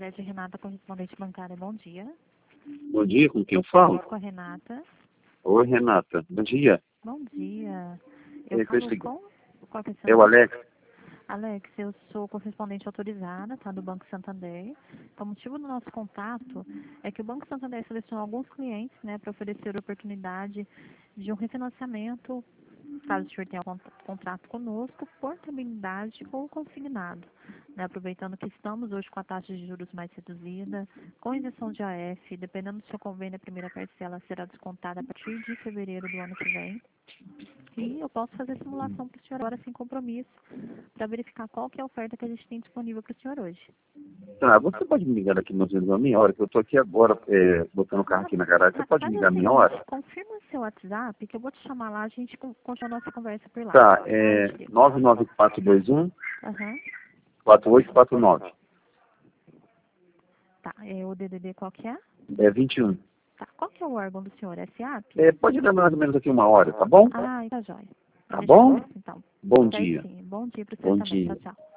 tarde, Renata, correspondente bancária. Bom dia. Bom dia, com quem eu falo? Com a Renata. Oi, Renata. Bom dia. Bom dia. É, Eu falo com... Qual que é o seu É o nome? Alex. Alex, eu sou correspondente autorizada, tá, do Banco Santander. Então, o motivo do nosso contato é que o Banco Santander selecionou alguns clientes, né, para oferecer a oportunidade de um refinanciamento, caso o senhor tenha um contrato conosco, portabilidade ou consignado. Né, aproveitando que estamos hoje com a taxa de juros mais reduzida, com isenção de AF, dependendo do seu convênio, a primeira parcela será descontada a partir de fevereiro do ano que vem. E eu posso fazer simulação para o senhor agora sem compromisso, para verificar qual que é a oferta que a gente tem disponível para o senhor hoje. Tá, você pode me ligar daqui mais ou menos uma meia hora, que eu tô aqui agora, botando o carro aqui na garagem. Você pode me ligar meia hora? Confirma o seu WhatsApp, que eu vou te chamar lá, a gente continua nossa conversa por lá. Tá, 99421 Aham. 4849. Tá, o DDD qual que é? É 21. Tá, qual que é o órgão do senhor? SAP? Pode ligar mais ou menos aqui uma hora, tá bom? Ah, tá jóia. Tá bom? Então. Bom Daí dia. sim, bom dia para o Bom senhor também. dia. Tchau, tchau.